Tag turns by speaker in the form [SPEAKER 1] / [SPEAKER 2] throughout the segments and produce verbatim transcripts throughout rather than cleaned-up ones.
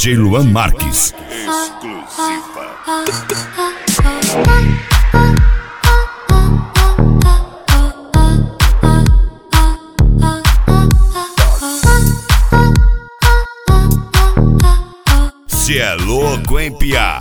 [SPEAKER 1] D J Luan Marques.
[SPEAKER 2] Exclusiva.
[SPEAKER 1] Cê é louco, hein, piá?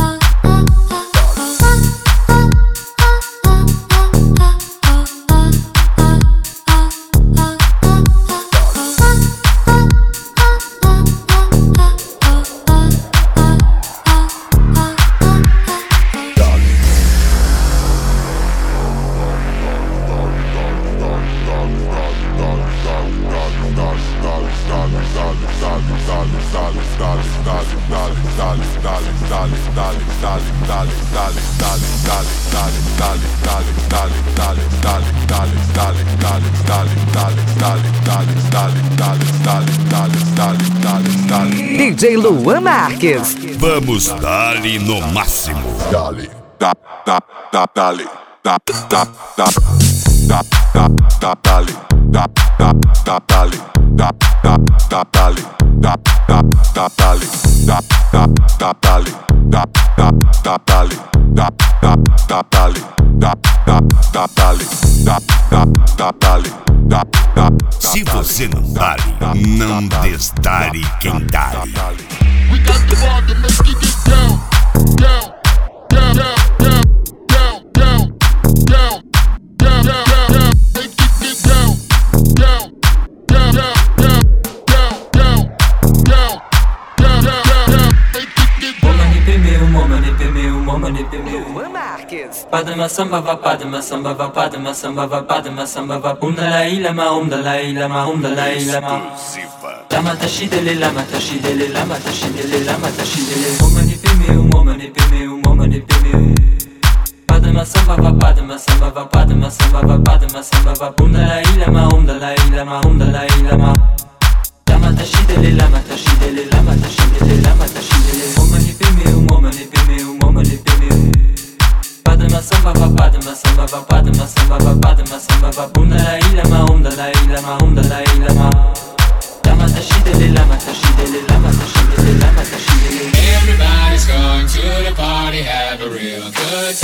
[SPEAKER 3] D J Luan Marques.
[SPEAKER 1] Vamos dali no máximo.
[SPEAKER 2] Dali, da, da, da, dali, da, da, da, da, da, da, dali, da, da, da, dali, da, da, da, dali, da, da, da, dali, da, da, da, dali, da, da, da, dali, da, da, da, dali, da, da, da, dali, da, da, da, dali, da, da.
[SPEAKER 1] Se você não dali, não desdare quem dali.
[SPEAKER 4] We got the ball to make it get down, down, down, down, down, down, down, down, down, down, down, make it get down, down, down, down, down, down, down, down, down, down, down, make it get down.
[SPEAKER 5] Woman hip me, woman hip me, woman hip me.
[SPEAKER 3] Luan Marques.
[SPEAKER 5] Padma samba va, padma samba va, padma samba va, padma samba va. Um dalai lama, um dalai lama, um dalai lama.
[SPEAKER 1] Exclusiva.
[SPEAKER 5] Lama tashidele, lama tashidele, lama tashidele, lama tashidele. Woman hip me, woman hip me, woman hip me. Padma samba va, padma samba va, padma samba va, padma samba va. Um dalai lama, um dalai lama, um dalai lama. Lama tashidele, lama tashidele, lama tashidele, lama tashidele. Woman hip me, woman hip me, woman hip me. Padma samba va, padma samba va, padma samba va, padma samba va. Um dalai lama, um dalai lama, um dalai lama. Lama tashidele, lama tashidele, lama tashidele, lama tashidele.
[SPEAKER 6] Everybody's going to the party, have a real good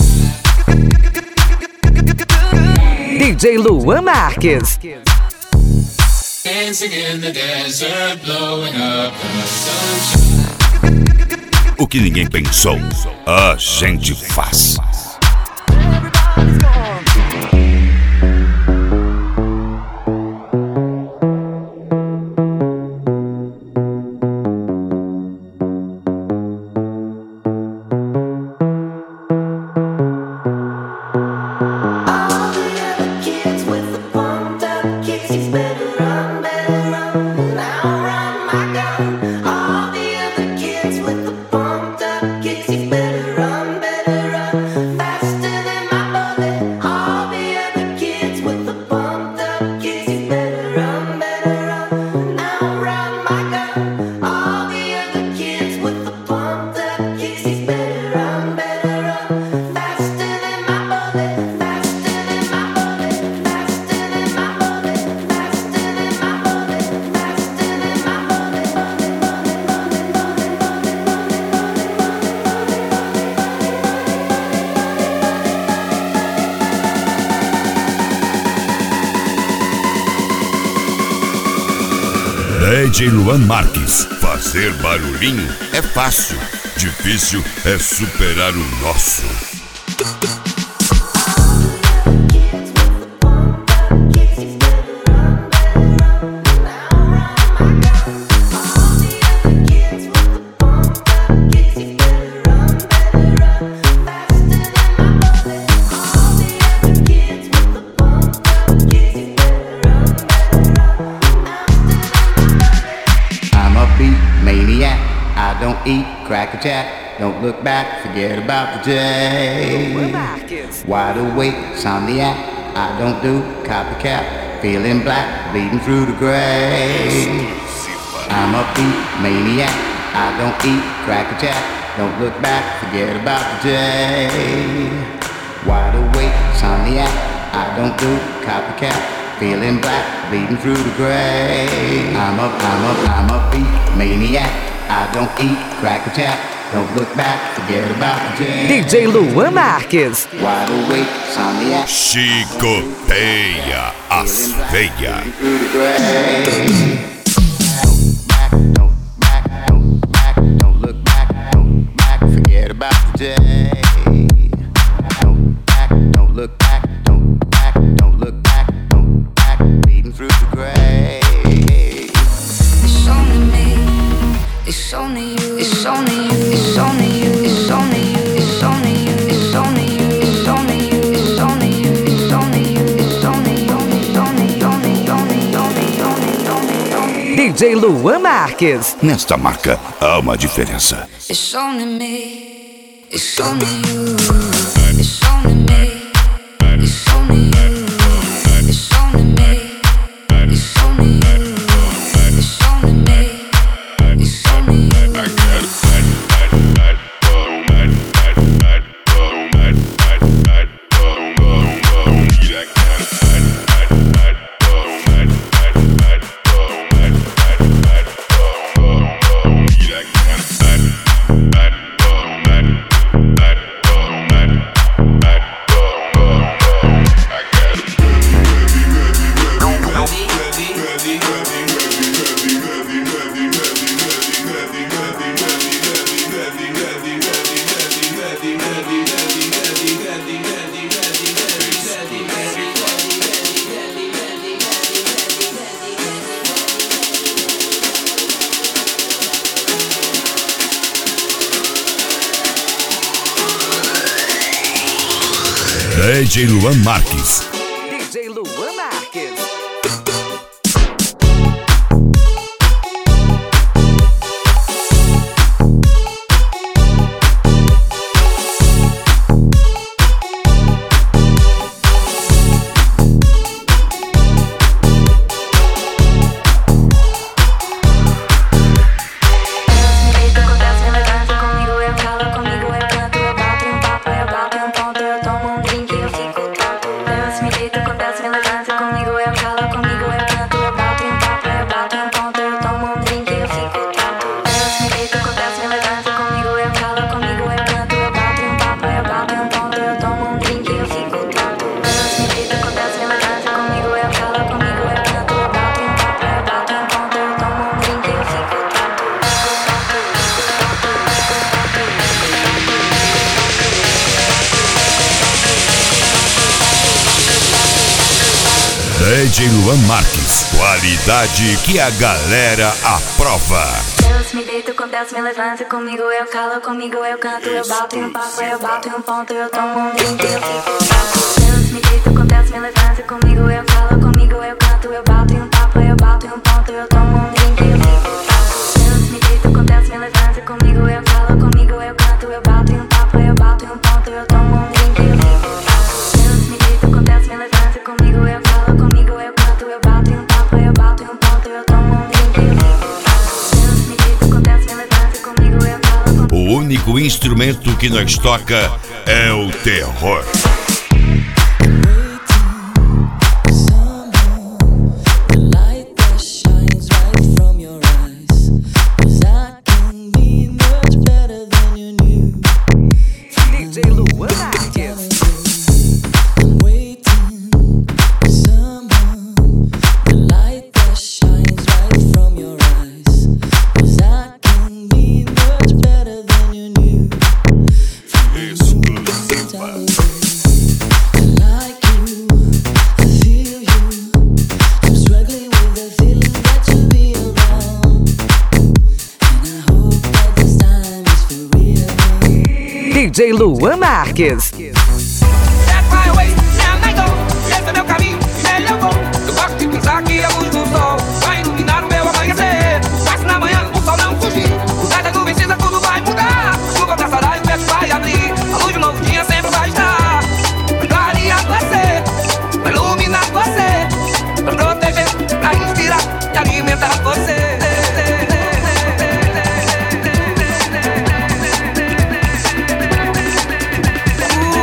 [SPEAKER 6] time.
[SPEAKER 3] D J Luan Marques.
[SPEAKER 6] Dancing in the desert, blowing up the sunshine.
[SPEAKER 1] O que ninguém pensou, a gente faz. D J Luan Marques. Fazer barulhinho é fácil, difícil é superar o nosso.
[SPEAKER 7] Eat, crack a jack, don't look back, forget about the day. Wide awake, insomniac, I don't do copycat, feeling black, bleeding through the gray. I'm a beat maniac, I don't eat, crack a jack, don't look back, forget about the day. Wide awake, insomniac, I don't do copycat, feeling black, bleeding through the gray. I'm a, I'm a, I'm a beat maniac. I don't eat Cracker Jack. Don't look back, forget about the day.
[SPEAKER 3] D J Luan Marques.
[SPEAKER 7] Wide awake, insomniac.
[SPEAKER 1] Chicoteia as veia.
[SPEAKER 7] Don't back, don't back, don't look back, don't back, forget about the day. Don't back, don't look back, don't back, don't look back, don't back, bleeding through the grave.
[SPEAKER 8] It's only me, it's only you, it's only you, it's only you, it's only you, it's only you, it's only you, it's only you, it's only you, it's only you, it's only you, only, only, only, only, only, only, only, only.
[SPEAKER 3] D J Luan Marques.
[SPEAKER 1] Nesta marca há uma diferença.
[SPEAKER 8] It's only me, it's only you, it's only me, it's only you, it's only me, it's only you, it's only me, it's only you.
[SPEAKER 1] D J Luan Marques.
[SPEAKER 3] D J Luan Marques.
[SPEAKER 1] D J Luan Marques, qualidade que a galera aprova.
[SPEAKER 8] Deus me deito, com Deus me levanta, comigo eu calo, comigo eu canto, eu bato em um papo, eu bato em um ponto, eu tomo um drink, eu fico Deus me deito, com Deus me levanta, comigo eu calo, comigo eu canto, eu bato em um papo, eu bato em um ponto, eu tomo um drink, eu fico Deus me deito, com Deus me levanta, comigo eu calo, comigo eu canto, eu bato em um papo, eu bato em um ponto, eu tomo um drink, eu fico Deus me deito, com Deus me levanta, comigo eu calo, comigo eu canto, eu bato em um papo, eu bato em um ponto, eu tomo um drink, eu fico Deus me deito, com Deus me levanta, comigo eu calo.
[SPEAKER 1] O único instrumento que nós toca é o terror.
[SPEAKER 3] D J Luan Marques. D J Luan Marques.
[SPEAKER 9] That's my way, now I go. Esse é meu caminho, nele eu vou. Eu gosto de pensar que a luz do sol vai iluminar o meu amanhecer. Mas se na manhã o sol não fugir, o das das nuvens cinza tudo vai mudar. A chuva passará e o teto vai abrir. A luz de um novo dia sempre vai estar. Vai clarear você, vai iluminar você, vai proteger, pra inspirar e alimentar você. Ooh.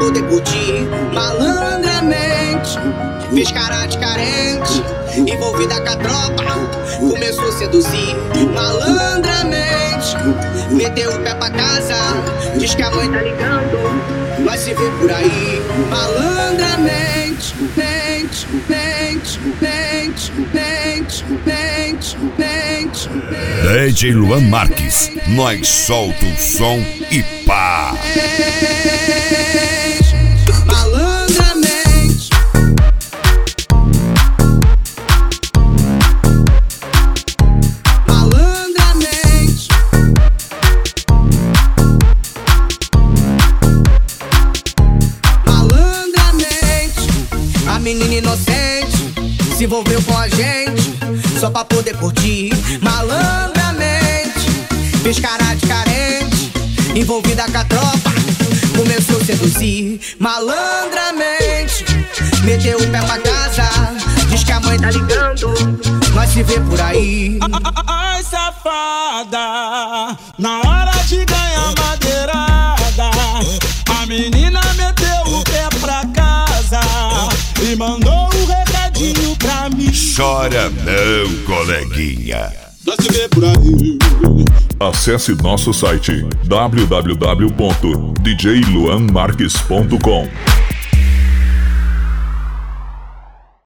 [SPEAKER 10] poder curtir malandramente. Fez cara de carente, envolvida com a tropa, começou a seduzir malandramente. Meteu o pé pra casa, diz que a mãe tá ligando, mas se vê por aí malandramente. Mente, mente, mente, mente, mente, mente.
[SPEAKER 1] D J Luan Marques, nós solta o som e pá!
[SPEAKER 10] Malandramente. Malandramente. Malandramente. A menina inocente se envolveu com a gente só pra poder curtir malandramente. Fez cara de carente, envolvida com a tropa, começou a seduzir malandramente. Meteu o pé pra casa, diz que a mãe tá ligando, mas se vê por aí.
[SPEAKER 11] Ai, safada, na hora de ganhar madeirada, a menina meteu o pé pra casa e mandou um recadinho pra mim.
[SPEAKER 1] Chora não, coleguinha.
[SPEAKER 11] Nós se vê por aí.
[SPEAKER 2] Acesse nosso site w w w ponto d j luan marques ponto com.